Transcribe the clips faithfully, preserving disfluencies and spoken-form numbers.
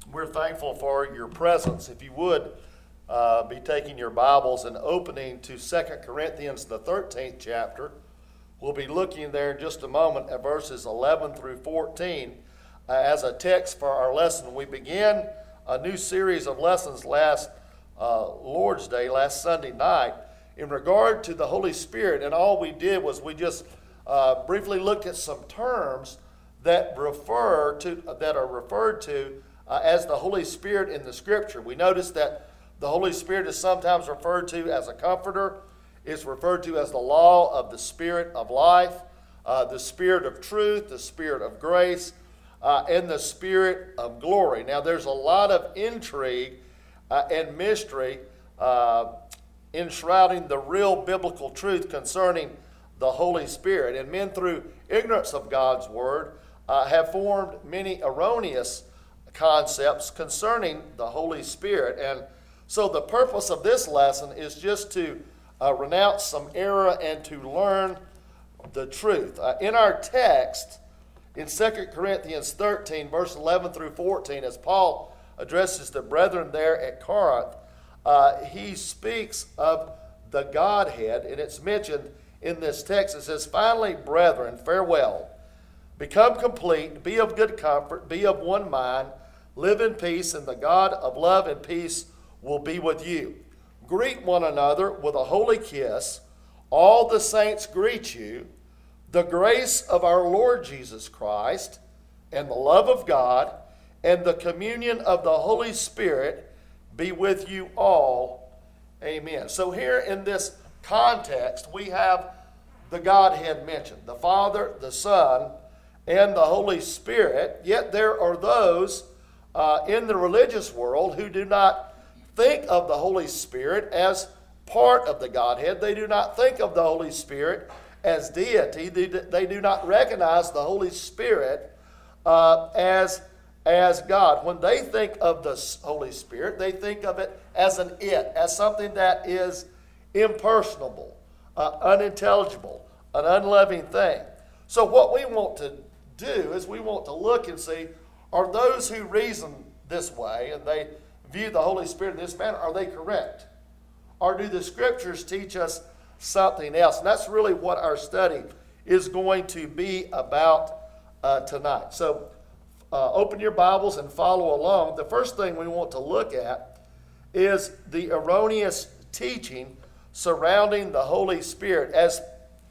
We're thankful for your presence. If you would uh, be taking your Bibles and opening to Second Corinthians, the thirteenth chapter. We'll be looking there in just a moment at verses eleven through fourteen uh, as a text for our lesson. We began a new series of lessons last uh, Lord's Day, last Sunday night, in regard to the Holy Spirit. And all we did was we just uh, briefly looked at some terms that refer to that are referred to uh, as the Holy Spirit in the Scripture. We noticed that the Holy Spirit is sometimes referred to as a comforter. It's referred to as the law of the Spirit of life, uh, the Spirit of truth, the Spirit of grace, uh, and the Spirit of glory. Now, there's a lot of intrigue uh, and mystery uh, enshrouding the real biblical truth concerning the Holy Spirit. And men, through ignorance of God's Word, uh, have formed many erroneous concepts concerning the Holy Spirit. And so the purpose of this lesson is just to uh, renounce some error and to learn the truth. Uh, in our text, in Second Corinthians thirteen, verse eleven through fourteen, as Paul addresses the brethren there at Corinth, uh, he speaks of the Godhead, and it's mentioned in this text. It says, "Finally, brethren, farewell. Become complete, be of good comfort, be of one mind, live in peace, and the God of love and peace will be with you. Greet one another with a holy kiss. All the saints greet you. The grace of our Lord Jesus Christ, and the love of God, and the communion of the Holy Spirit be with you all. Amen." So here in this context, we have the Godhead mentioned, the Father, the Son, and the Holy Spirit. Yet there are those uh, in the religious world who do not think of the Holy Spirit as part of the Godhead. They do not think of the Holy Spirit as deity. They do, they do not recognize the Holy Spirit uh, as, as God. When they think of the Holy Spirit, they think of it as an it, as something that is impersonable, uh, unintelligible, an unloving thing. So what we want to do is we want to look and see, are those who reason this way and they view the Holy Spirit in this manner, are they correct? Or do the Scriptures teach us something else? And that's really what our study is going to be about uh, tonight. So uh, open your Bibles and follow along. The first thing we want to look at is the erroneous teaching surrounding the Holy Spirit. As,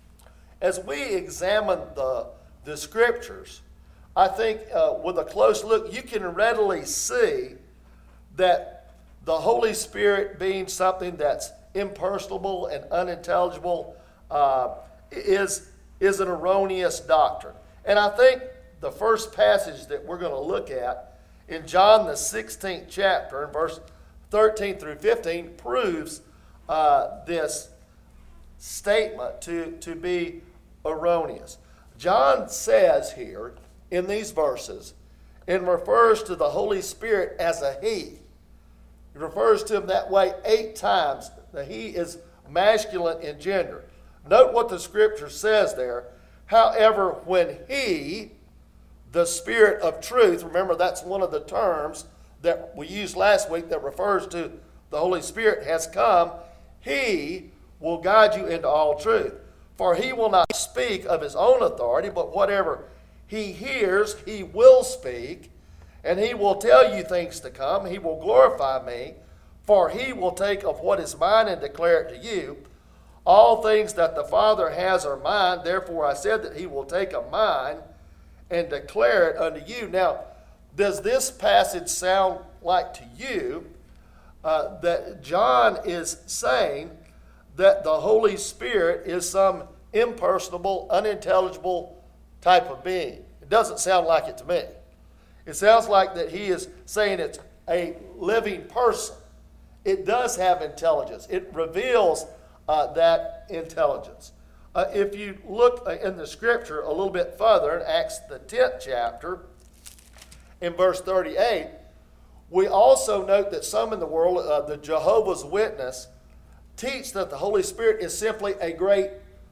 as we examine the, the Scriptures, I think uh, with a close look, you can readily see that the Holy Spirit, being something that's impersonable and unintelligible, uh, is, is an erroneous doctrine. And I think the first passage that we're going to look at in John the sixteenth chapter, in verse thirteen through fifteen, proves uh, this statement to, to be erroneous. John says here in these verses, and refers to the Holy Spirit as a he. He refers to him that way eight times. The he is masculine in gender. Note what the Scripture says there. However, when he, the Spirit of truth, remember that's one of the terms that we used last week that refers to the Holy Spirit, has come, he will guide you into all truth. For he will not speak of his own authority, but whatever he hears, he will speak, and he will tell you things to come. He will glorify me, for he will take of what is mine and declare it to you. All things that the Father has are mine, therefore I said that he will take of mine and declare it unto you. Now, does this passage sound like to you uh, that John is saying that the Holy Spirit is some impersonable, unintelligible type of being? It doesn't sound like it to me. It sounds like that he is saying it's a living person. It does have intelligence. It reveals uh, that intelligence. Uh, if you look in the Scripture a little bit further, in Acts the tenth chapter, in verse thirty-eight, we also note that some in the world, uh, the Jehovah's Witness, teach that the Holy Spirit is simply a great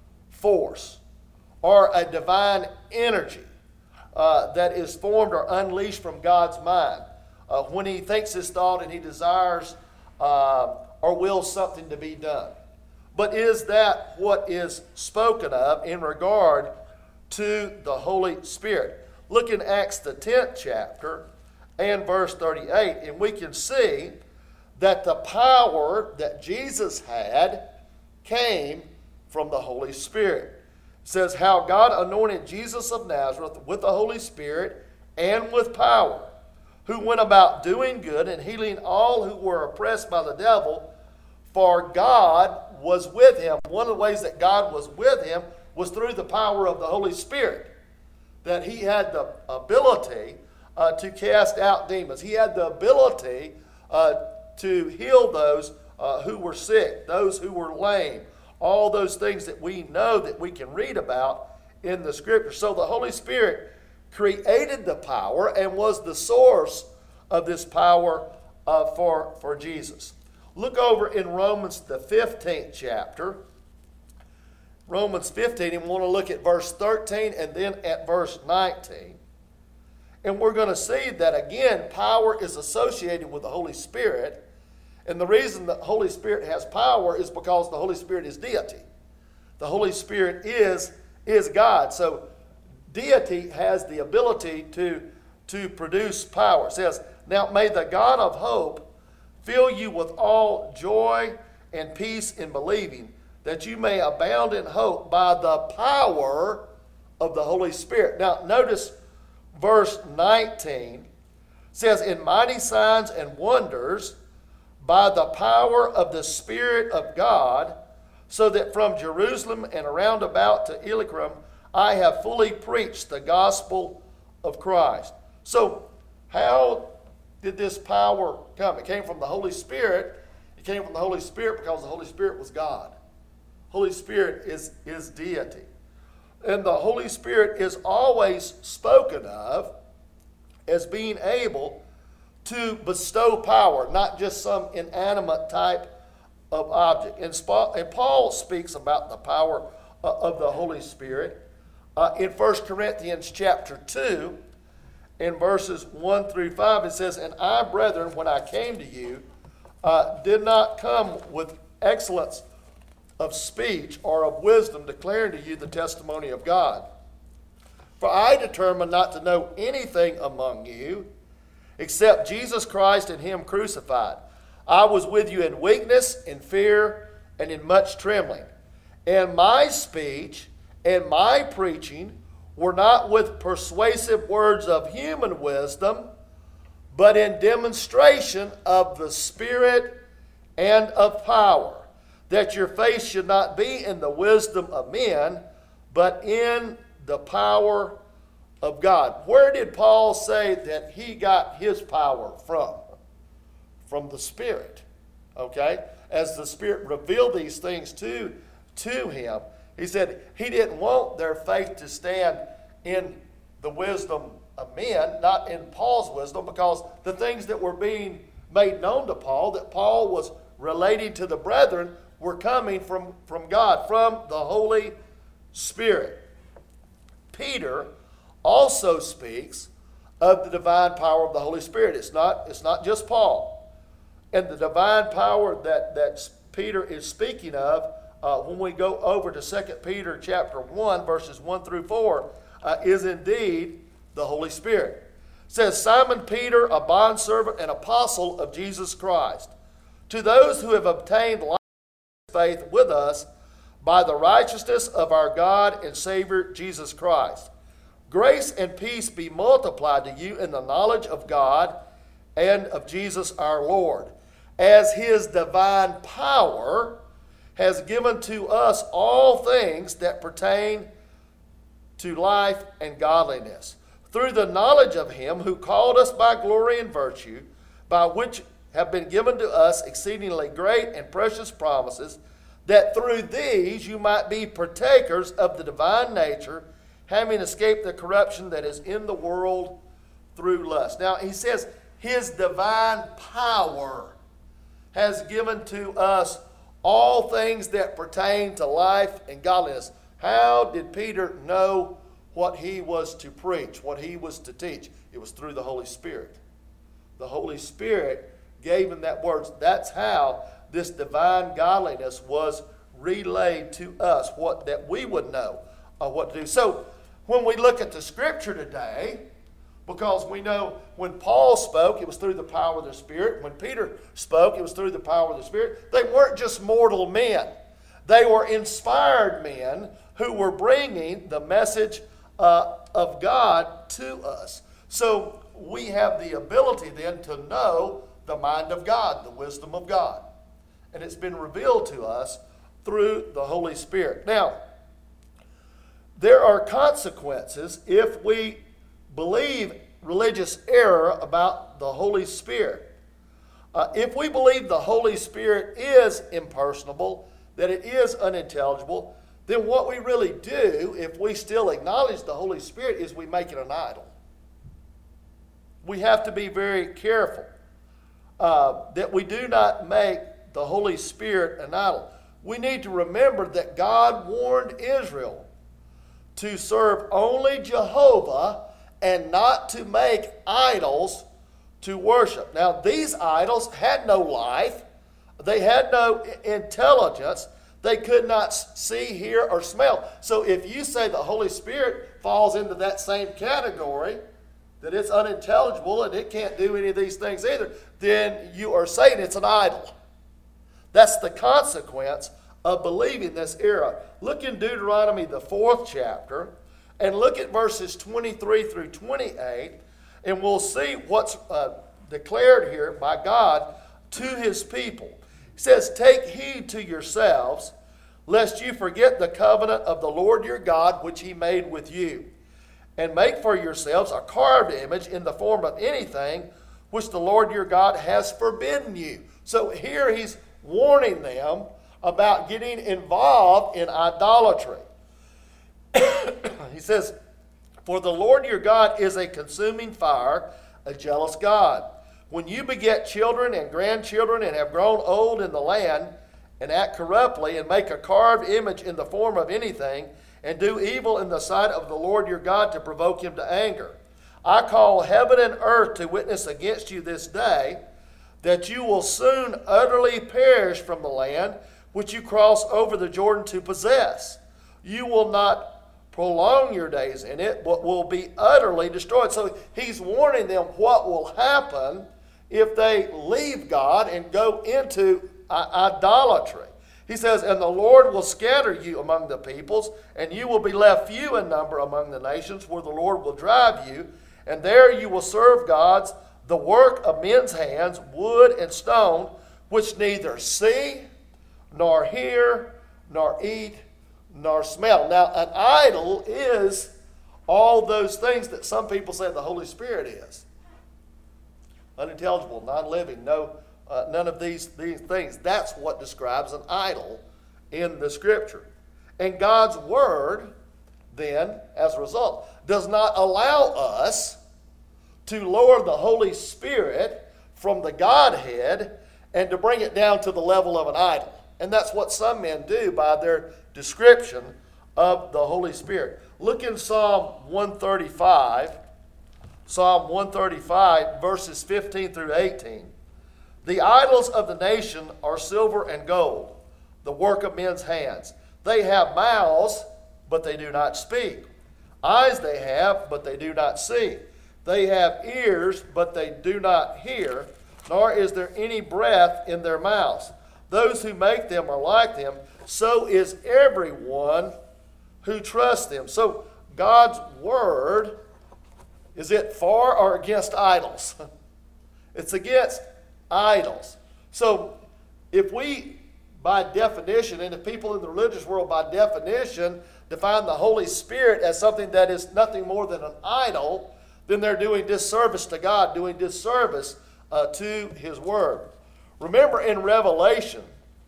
force or a divine energy uh, that is formed or unleashed from God's mind. uh, when he thinks his thought and he desires uh, or wills something to be done. But is that what is spoken of in regard to the Holy Spirit? Look in Acts the tenth chapter and verse thirty-eight, and we can see that the power that Jesus had came from the Holy Spirit. It says how God anointed Jesus of Nazareth with the Holy Spirit and with power, who went about doing good and healing all who were oppressed by the devil, for God was with him. One of the ways that God was with him was through the power of the Holy Spirit, that he had the ability uh, to cast out demons. He had the ability uh, to heal those uh, who were sick, those who were lame, all those things that we know that we can read about in the Scripture. So the Holy Spirit created the power and was the source of this power uh, for, for Jesus. Look over in Romans the fifteenth chapter. Romans fifteen, and we want to look at verse thirteen and then at verse nineteen. And we're going to see that again, power is associated with the Holy Spirit. And the reason the Holy Spirit has power is because the Holy Spirit is deity. The Holy Spirit is, is God. So deity has the ability to, to produce power. It says, now may the God of hope fill you with all joy and peace in believing, that you may abound in hope by the power of the Holy Spirit. Now notice verse nineteen says, in mighty signs and wonders by the power of the Spirit of God, so that from Jerusalem and around about to Illyricum I have fully preached the gospel of Christ. So how did this power come? It came from the Holy Spirit. It came from the Holy Spirit because the Holy Spirit was God. Holy Spirit is, is deity. And the Holy Spirit is always spoken of as being able to bestow power, not just some inanimate type of object. And, Sp- and Paul speaks about the power uh, of the Holy Spirit uh, in First Corinthians chapter two, in verses one through five. It says, and I, brethren, when I came to you, uh, did not come with excellence of speech or of wisdom, declaring to you the testimony of God. For I determined not to know anything among you except Jesus Christ and him crucified. I was with you in weakness, in fear, and in much trembling. And my speech and my preaching were not with persuasive words of human wisdom, but in demonstration of the Spirit and of power, that your faith should not be in the wisdom of men, but in the power of God. Where did Paul say that he got his power from? From the Spirit. Okay? As the Spirit revealed these things to, to him, he said he didn't want their faith to stand in the wisdom of men, not in Paul's wisdom, because the things that were being made known to Paul, that Paul was relating to the brethren, were coming from, from God, from the Holy Spirit. Peter also speaks of the divine power of the Holy Spirit. It's not, it's not just Paul. And the divine power that, that Peter is speaking of, uh, when we go over to Second Peter chapter one, verses one through four, uh, is indeed the Holy Spirit. It says, Simon Peter, a bondservant and apostle of Jesus Christ, to those who have obtained life faith with us by the righteousness of our God and Savior Jesus Christ. Grace and peace be multiplied to you in the knowledge of God and of Jesus our Lord, as his divine power has given to us all things that pertain to life and godliness, through the knowledge of him who called us by glory and virtue, by which have been given to us exceedingly great and precious promises, that through these you might be partakers of the divine nature, having escaped the corruption that is in the world through lust. Now he says his divine power has given to us all things that pertain to life and godliness. How did Peter know what he was to preach, what he was to teach? It was through the Holy Spirit. the Holy Spirit gave him that word. That's how this divine godliness was relayed to us, what that we would know uh, what to do. So when we look at the Scripture today, because we know when Paul spoke, it was through the power of the Spirit. When Peter spoke, it was through the power of the Spirit. They weren't just mortal men. They were inspired men who were bringing the message uh, of God to us. So we have the ability then to know the mind of God, the wisdom of God. And it's been revealed to us through the Holy Spirit. Now, there are consequences if we believe religious error about the Holy Spirit. Uh, if we believe the Holy Spirit is impersonable, that it is unintelligible, then what we really do, if we still acknowledge the Holy Spirit, is we make it an idol. We have to be very careful uh, that we do not make the Holy Spirit an idol. We need to remember that God warned Israel to serve only Jehovah and not to make idols to worship. Now, these idols had no life. They had no intelligence. They could not see, hear, or smell. So if you say the Holy Spirit falls into that same category, that it's unintelligible and it can't do any of these things either, then you are saying it's an idol. That's the consequence of believing this error. Look in Deuteronomy, the fourth chapter, and look at verses twenty-three through twenty-eight, and we'll see what's uh, declared here by God to his people. He says, "Take heed to yourselves, lest you forget the covenant of the Lord your God, which he made with you, and make for yourselves a carved image in the form of anything which the Lord your God has forbidden you." So here he's warning them about getting involved in idolatry. He says, "For the Lord your God is a consuming fire, a jealous God. When you beget children and grandchildren and have grown old in the land, and act corruptly, and make a carved image in the form of anything, and do evil in the sight of the Lord your God to provoke him to anger, I call heaven and earth to witness against you this day, that you will soon utterly perish from the land which you cross over the Jordan to possess. You will not prolong your days in it, but will be utterly destroyed." So he's warning them what will happen if they leave God and go into idolatry. He says, "And the Lord will scatter you among the peoples, and you will be left few in number among the nations, where the Lord will drive you, and there you will serve gods, the work of men's hands, wood and stone, which neither see, nor hear, nor eat, nor smell." Now, an idol is all those things that some people say the Holy Spirit is. Unintelligible, non-living, no, uh, none of these, these things. That's what describes an idol in the Scripture. And God's Word, then, as a result, does not allow us to lower the Holy Spirit from the Godhead and to bring it down to the level of an idol. And that's what some men do by their description of the Holy Spirit. Look in Psalm one thirty-five. Psalm one thirty-five, verses fifteen through eighteen. "The idols of the nation are silver and gold, the work of men's hands. They have mouths, but they do not speak. Eyes they have, but they do not see. They have ears, but they do not hear, nor is there any breath in their mouths. Those who make them are like them, so is everyone who trusts them." So God's Word, is it for or against idols? It's against idols. So if we, by definition, and if people in the religious world by definition define the Holy Spirit as something that is nothing more than an idol, then they're doing disservice to God, doing disservice uh, to his Word. Remember in Revelation,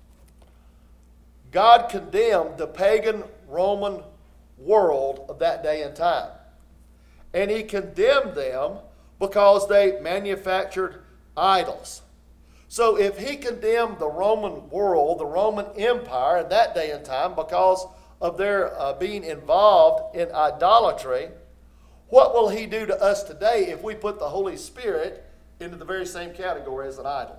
God condemned the pagan Roman world of that day and time. And he condemned them because they manufactured idols. So if he condemned the Roman world, the Roman Empire in that day and time because of their uh, being involved in idolatry, what will he do to us today if we put the Holy Spirit into the very same category as an idol.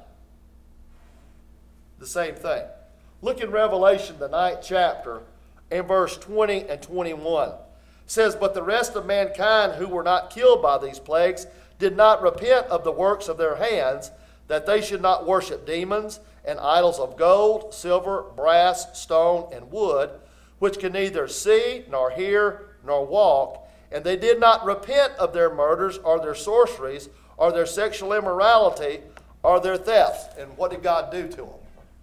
The same thing. Look in Revelation, the ninth chapter, and verse twenty and twenty-one. It says, "But the rest of mankind who were not killed by these plagues did not repent of the works of their hands, that they should not worship demons and idols of gold, silver, brass, stone, and wood, which can neither see, nor hear, nor walk. And they did not repent of their murders, or their sorceries, or their sexual immorality, or their thefts." And what did God do to them?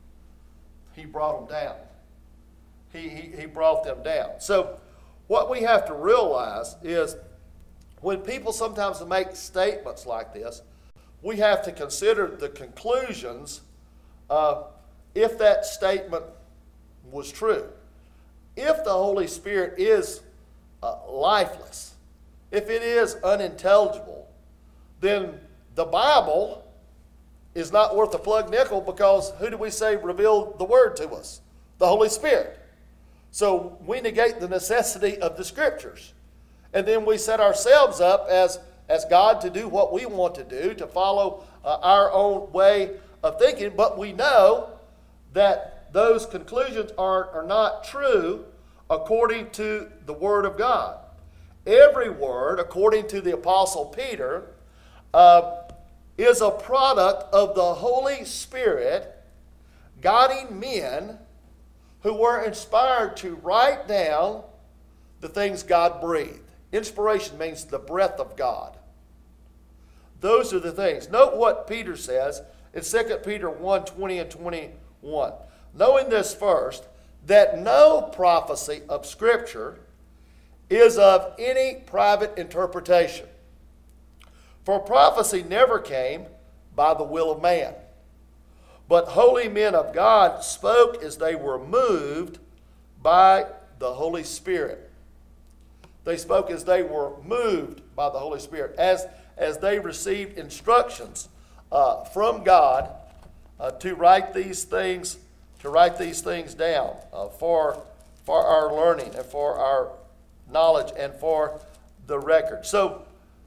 He brought them down. He, he, he brought them down. So what we have to realize is when people sometimes make statements like this, we have to consider the conclusions uh, if that statement was true. If the Holy Spirit is uh, lifeless, if it is unintelligible, then the Bible is not worth a plug nickel, because who do we say revealed the Word to us? The Holy Spirit. So we negate the necessity of the Scriptures. And then we set ourselves up as, as God to do what we want to do, to follow uh, our own way of thinking. But we know that those conclusions are, are not true according to the Word of God. Every word, according to the Apostle Peter, uh, is a product of the Holy Spirit guiding men who were inspired to write down the things God breathed. Inspiration means the breath of God. Those are the things. Note what Peter says in Second Peter one, twenty and twenty-one. "Knowing this first, that no prophecy of Scripture is of any private interpretation. For prophecy never came by the will of man, but holy men of God spoke as they were moved by the Holy Spirit." They spoke as they were moved by the Holy Spirit, as, as they received instructions uh, from God uh, to write these things, to write these things down uh, for, for our learning and for our knowledge and for the record. So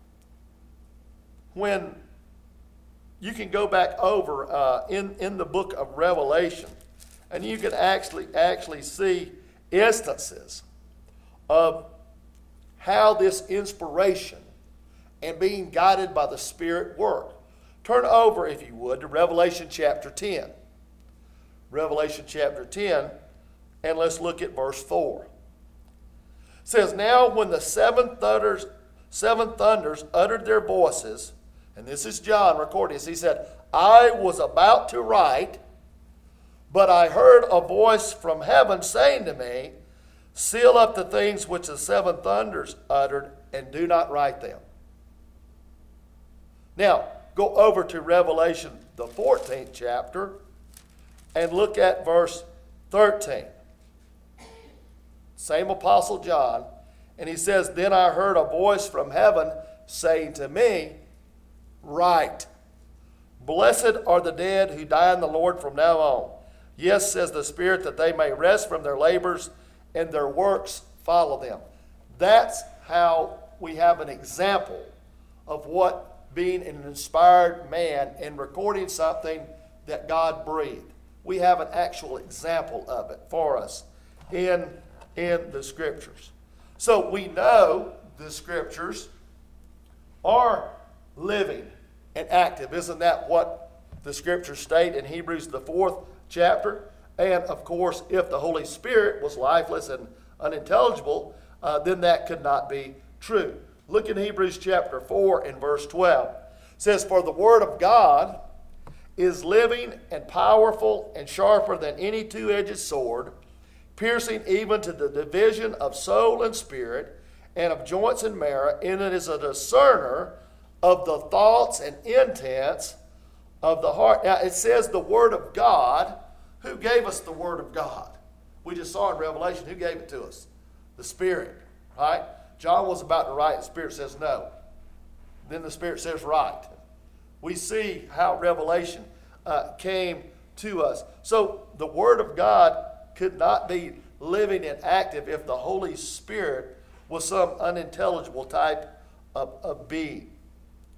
when you can go back over uh, in, in the book of Revelation, and you can actually actually see instances of how this inspiration and being guided by the Spirit work. Turn over, if you would, to Revelation chapter ten. Revelation chapter ten, and let's look at verse four. It says, "Now when the seven thunders, seven thunders uttered their voices," and this is John recording this, he said, "I was about to write, but I heard a voice from heaven saying to me, seal up the things which the seven thunders uttered, and do not write them." Now, go over to Revelation, the fourteenth chapter, and look at verse thirteen. Same Apostle John, and he says, "Then I heard a voice from heaven saying to me, write, blessed are the dead who die in the Lord from now on. Yes, says the Spirit, that they may rest from their labors, and their works follow them." That's how we have an example of what being an inspired man and recording something that God breathed. We have an actual example of it for us in, in the Scriptures. So we know the Scriptures are living and active. Isn't that what the Scriptures state in Hebrews, the fourth chapter? And of course, if the Holy Spirit was lifeless and unintelligible, uh, then that could not be true. Look in Hebrews chapter four and verse twelve. It says, "For the word of God is living and powerful and sharper than any two-edged sword, piercing even to the division of soul and spirit, and of joints and marrow, and it is a discerner of the thoughts and intents of the heart." Now it says the word of God. Who gave us the Word of God? We just saw in Revelation, who gave it to us? The Spirit, right? John was about to write, the Spirit says no. Then the Spirit says write. We see how Revelation uh, came to us. So the Word of God could not be living and active if the Holy Spirit was some unintelligible type of, of being.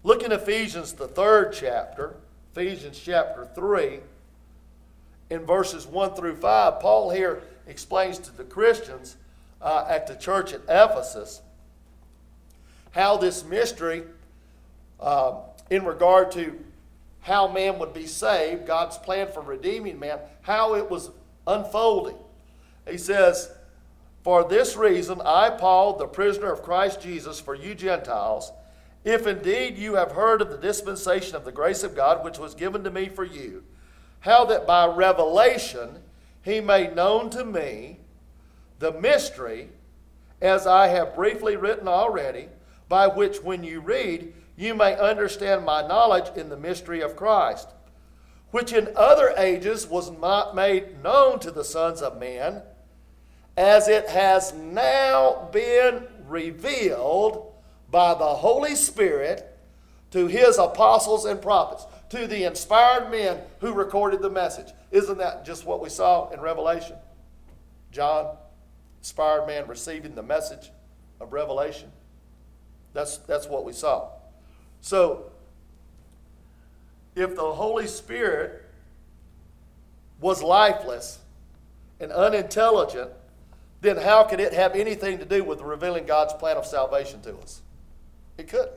Look in Ephesians, the third chapter, Ephesians chapter three, in verses one through five. Paul here explains to the Christians uh, at the church at Ephesus how this mystery uh, in regard to how man would be saved, God's plan for redeeming man, how it was unfolding. He says, "For this reason, I, Paul, the prisoner of Christ Jesus, for you Gentiles, if indeed you have heard of the dispensation of the grace of God, which was given to me for you, how that by revelation he made known to me the mystery, as I have briefly written already, by which when you read, you may understand my knowledge in the mystery of Christ, which in other ages was not made known to the sons of men, as it has now been revealed by the Holy Spirit to his apostles and prophets," to the inspired men who recorded the message. Isn't that just what we saw in Revelation? John, inspired man, receiving the message of Revelation. That's, that's what we saw. So, if the Holy Spirit was lifeless and unintelligent, then how could it have anything to do with revealing God's plan of salvation to us? It couldn't.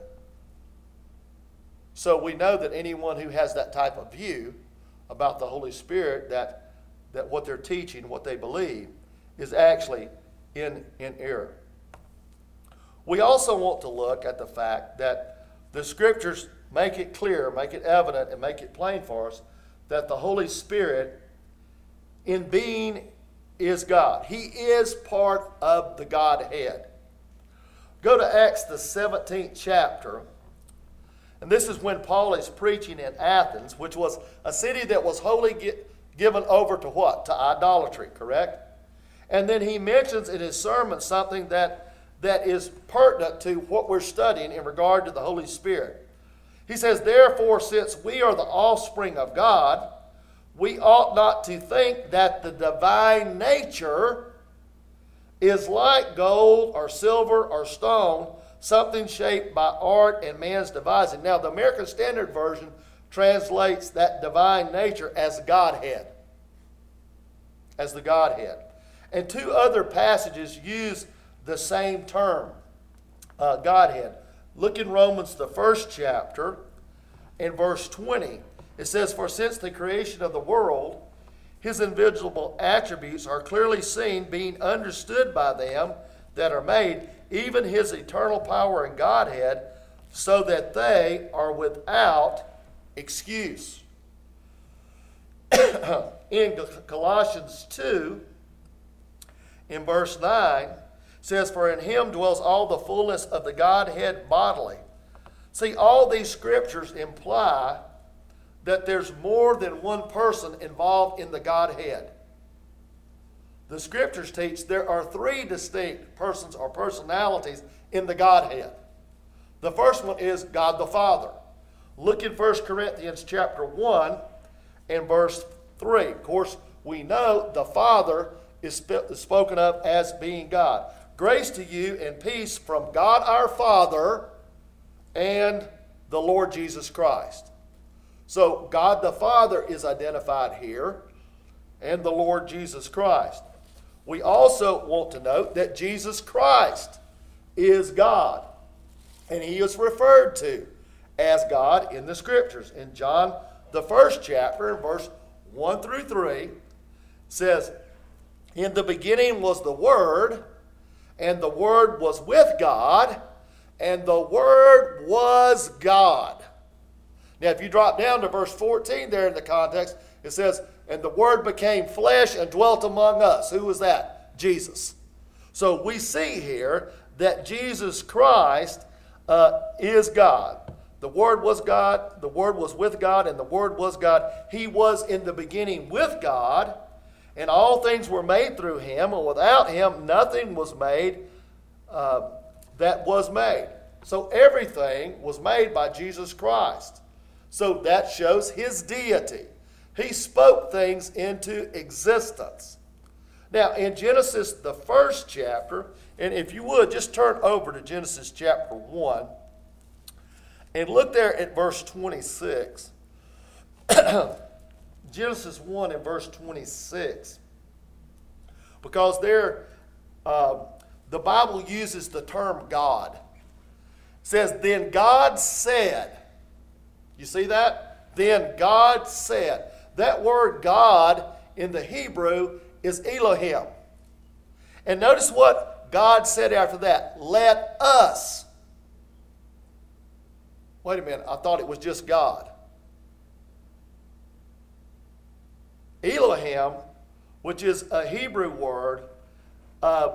So we know that anyone who has that type of view about the Holy Spirit, that, that what they're teaching, what they believe, is actually in, in error. We also want to look at the fact that the Scriptures make it clear, make it evident, and make it plain for us that the Holy Spirit in being is God. He is part of the Godhead. Go to Acts, the seventeenth chapter. And this is when Paul is preaching in Athens, which was a city that was wholly get, given over to what? To idolatry, correct? And then he mentions in his sermon something that, that is pertinent to what we're studying in regard to the Holy Spirit. He says, "Therefore, since we are the offspring of God, we ought not to think that the divine nature is like gold or silver or stone, something shaped by art and man's devising." Now, the American Standard Version translates that divine nature as Godhead. As the Godhead. And two other passages use the same term, uh, Godhead. Look in Romans, the first chapter, in verse twenty. It says, "For since the creation of the world, his invisible attributes are clearly seen, being understood by them that are made, even his eternal power and Godhead, so that they are without excuse." In Colossians two, in verse nine, says, "For in him dwells all the fullness of the Godhead bodily." See, all these scriptures imply that there's more than one person involved in the Godhead. The scriptures teach there are three distinct persons or personalities in the Godhead. The first one is God the Father. Look in First Corinthians chapter one and verse three. Of course, we know the Father is sp- spoken of as being God. "Grace to you and peace from God our Father and the Lord Jesus Christ." So God the Father is identified here, and the Lord Jesus Christ. We also want to note that Jesus Christ is God, and he is referred to as God in the Scriptures. In John, the first chapter, in verse one through three, says, "In the beginning was the Word, and the Word was with God, and the Word was God." Now, if you drop down to verse fourteen there in the context, it says, "And the Word became flesh and dwelt among us." Who was that? Jesus. So we see here that Jesus Christ uh, is God. The Word was God, the Word was with God, and the Word was God. He was in the beginning with God, and all things were made through him, and without him nothing was made uh, that was made. So everything was made by Jesus Christ. So that shows his deity. He spoke things into existence. Now, in Genesis, the first chapter, and if you would, just turn over to Genesis chapter one. And look there at verse twenty-six. Genesis one and verse twenty-six. Because there, uh, the Bible uses the term God. It says, then God said. You see that? Then God said. That word God in the Hebrew is Elohim. And notice what God said after that. Let us. Wait a minute, I thought it was just God. Elohim, which is a Hebrew word, uh,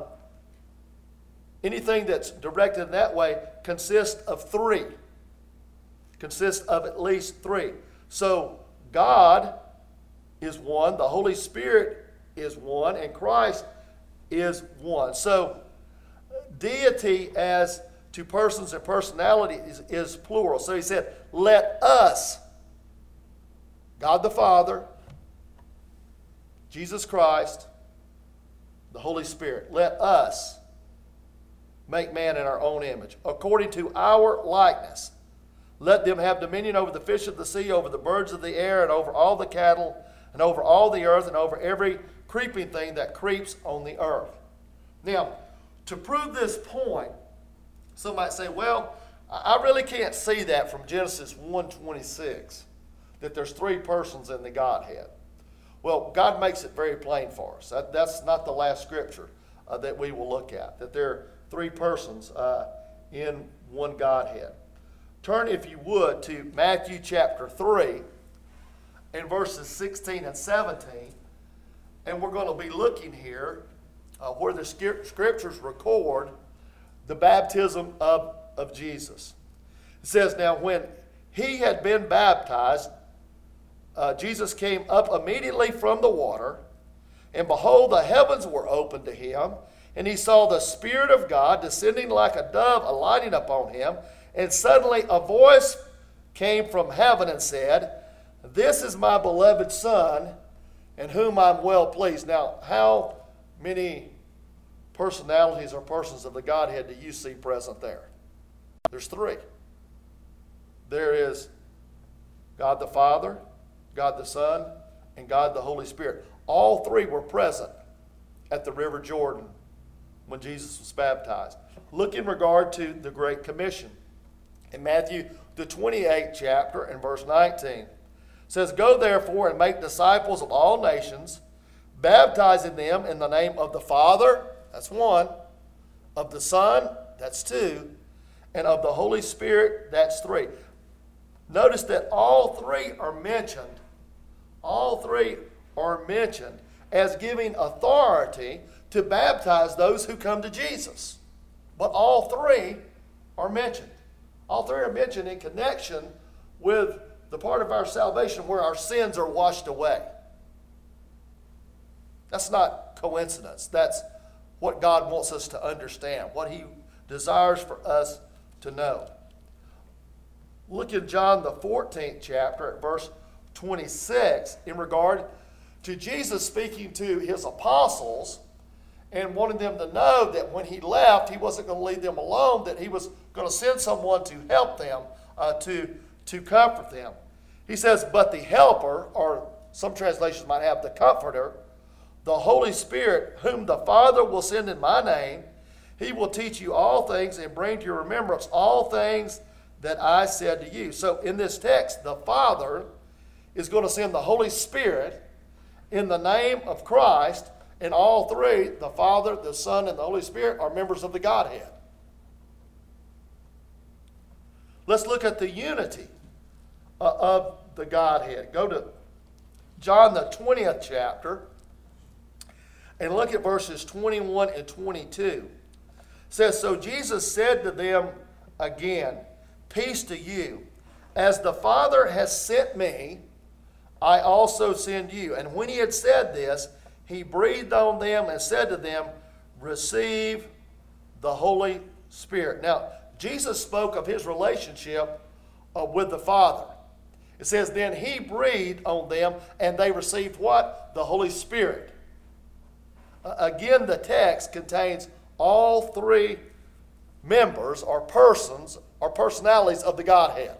anything that's directed in that way consists of three. Consists of at least three. So God is one, the Holy Spirit is one, and Christ is one. So deity as to persons and personality is, is plural. So he said, let us, God the Father, Jesus Christ, the Holy Spirit, let us make man in our own image, according to our likeness. Let them have dominion over the fish of the sea, over the birds of the air, and over all the cattle, and over all the earth, and over every creeping thing that creeps on the earth. Now, to prove this point, some might say, well, I really can't see that from Genesis one twenty-six, that there's three persons in the Godhead. Well, God makes it very plain for us. That, that's not the last scripture uh, that we will look at, that there are three persons uh, in one Godhead. Turn, if you would, to Matthew chapter three and verses sixteen and seventeen. And we're going to be looking here uh, where the scriptures record the baptism of, of Jesus. It says, now when he had been baptized, uh, Jesus came up immediately from the water, and behold, the heavens were opened to him, and he saw the Spirit of God descending like a dove, alighting upon him, and suddenly a voice came from heaven and said, this is my beloved Son, in whom I'm well pleased. Now, how many personalities or persons of the Godhead do you see present there? There's three. There is God the Father, God the Son, and God the Holy Spirit. All three were present at the River Jordan when Jesus was baptized. Look in regard to the Great Commission. In Matthew, the twenty-eighth chapter and verse nineteen, it says, go therefore and make disciples of all nations, baptizing them in the name of the Father, that's one, of the Son, that's two, and of the Holy Spirit, that's three. Notice that all three are mentioned, all three are mentioned as giving authority to baptize those who come to Jesus. But all three are mentioned. All three are mentioned in connection with the part of our salvation where our sins are washed away. That's not coincidence. That's what God wants us to understand, what he desires for us to know. Look in John the fourteenth chapter at verse twenty-six in regard to Jesus speaking to his apostles and wanting them to know that when he left, he wasn't going to leave them alone, that he was going to send someone to help them, uh, to, to comfort them. He says, but the helper, or some translations might have the comforter, the Holy Spirit, whom the Father will send in my name, he will teach you all things and bring to your remembrance all things that I said to you. So in this text, the Father is going to send the Holy Spirit in the name of Christ, and all three, the Father, the Son, and the Holy Spirit, are members of the Godhead. Let's look at the unity uh, of the Godhead. Go to John the twentieth chapter and look at verses twenty-one and twenty-two. It says, so Jesus said to them again, peace to you. As the Father has sent me, I also send you. And when he had said this, he breathed on them and said to them, receive the Holy Spirit. Now, Jesus spoke of his relationship uh, with the Father. It says, then he breathed on them and they received what? The Holy Spirit. Uh, again, the text contains all three members or persons or personalities of the Godhead.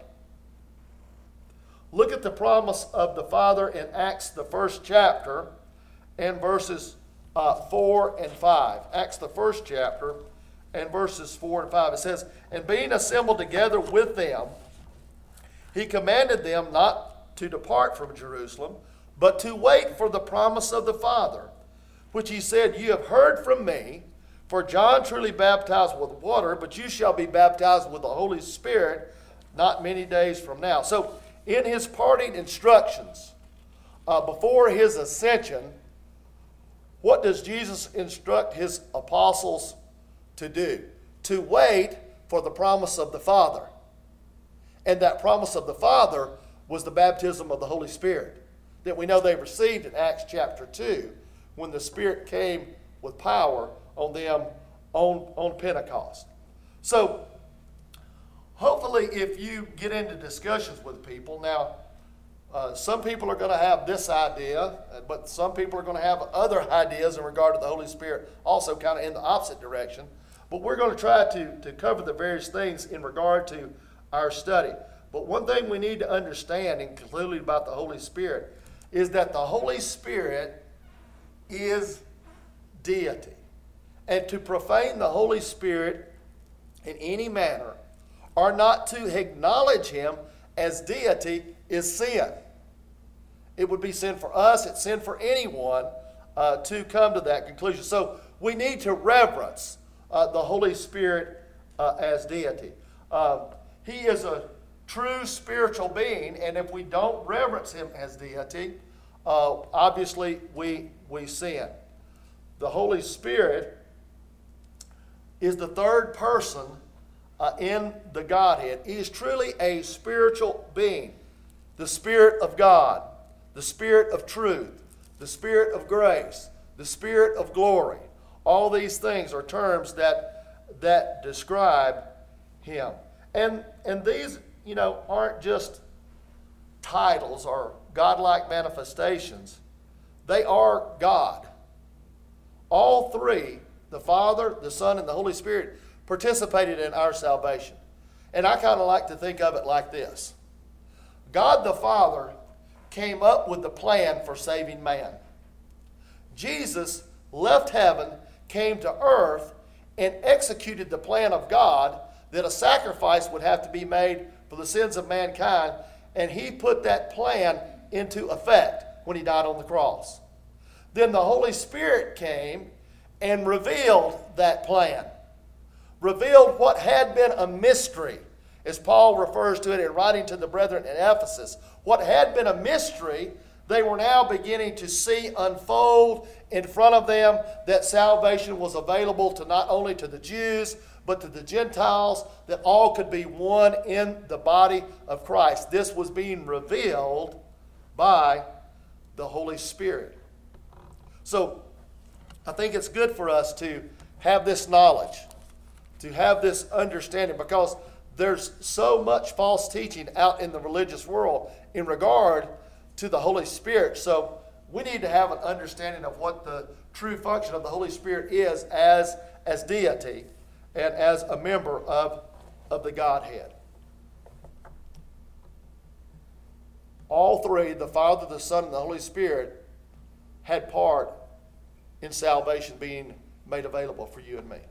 Look at the promise of the Father in Acts, the first chapter, and verses uh, four and five. Acts, the first chapter, and verses four and five. It says, "And being assembled together with them, he commanded them not to depart from Jerusalem, but to wait for the promise of the Father, which he said, You have heard from me, for John truly baptized with water, but you shall be baptized with the Holy Spirit not many days from now." So, in his parting instructions, uh, before his ascension, what does Jesus instruct his apostles to do? To wait for the promise of the Father. And that promise of the Father was the baptism of the Holy Spirit that we know they received in Acts chapter two when the Spirit came with power on them on, on Pentecost. So, hopefully, if you get into discussions with people, now, uh, some people are going to have this idea, but some people are going to have other ideas in regard to the Holy Spirit, also kind of in the opposite direction. But we're going to try to, to cover the various things in regard to our study. But one thing we need to understand, and conclude about the Holy Spirit, is that the Holy Spirit is deity. And to profane the Holy Spirit in any manner, or not to acknowledge him as deity, is sin. It would be sin for us, it's sin for anyone uh, to come to that conclusion. So we need to reverence uh, the Holy Spirit uh, as deity. Uh, he is a true spiritual being, and if we don't reverence him as deity, uh, obviously we, we sin. The Holy Spirit is the third person Uh, in the Godhead. He is truly a spiritual being. The Spirit of God, the Spirit of truth, the Spirit of grace, the Spirit of glory. All these things are terms that that describe him. And and these, you know, aren't just titles or godlike manifestations. They are God. All three, the Father, the Son, and the Holy Spirit, participated in our salvation. And I kind of like to think of it like this. God the Father came up with the plan for saving man. Jesus left heaven, came to earth, and executed the plan of God that a sacrifice would have to be made for the sins of mankind, and he put that plan into effect when he died on the cross. Then the Holy Spirit came and revealed that plan. Revealed what had been a mystery, as Paul refers to it in writing to the brethren in Ephesus. What had been a mystery, they were now beginning to see unfold in front of them, that salvation was available to not only to the Jews, but to the Gentiles, that all could be one in the body of Christ. This was being revealed by the Holy Spirit. So, I think it's good for us to have this knowledge, to have this understanding, because there's so much false teaching out in the religious world in regard to the Holy Spirit. So we need to have an understanding of what the true function of the Holy Spirit is as, as deity and as a member of, of the Godhead. All three, the Father, the Son, and the Holy Spirit, had part in salvation being made available for you and me.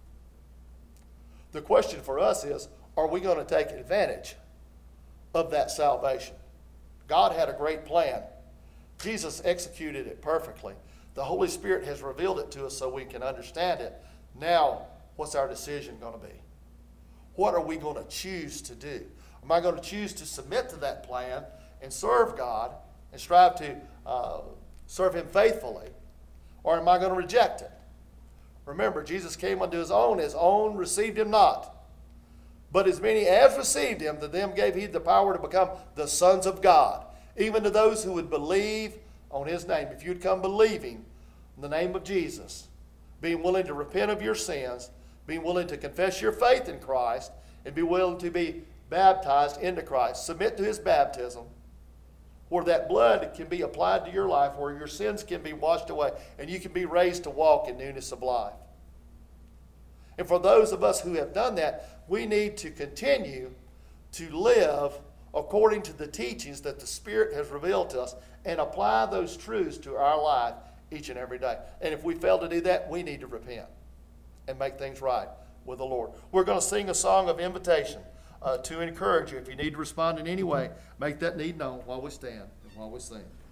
The question for us is, are we going to take advantage of that salvation? God had a great plan. Jesus executed it perfectly. The Holy Spirit has revealed it to us so we can understand it. Now, what's our decision going to be? What are we going to choose to do? Am I going to choose to submit to that plan and serve God and strive to uh, serve him faithfully? Or am I going to reject it? Remember, Jesus came unto his own, his own received him not. But as many as received him, to them gave he the power to become the sons of God, even to those who would believe on his name. If you'd come believing in the name of Jesus, being willing to repent of your sins, being willing to confess your faith in Christ, and be willing to be baptized into Christ, submit to his baptism, where that blood can be applied to your life, where your sins can be washed away, and you can be raised to walk in newness of life. And for those of us who have done that, we need to continue to live according to the teachings that the Spirit has revealed to us and apply those truths to our life each and every day. And if we fail to do that, we need to repent and make things right with the Lord. We're going to sing a song of invitation uh, to encourage you. If you need to respond in any way, make that need known while we stand and while we sing.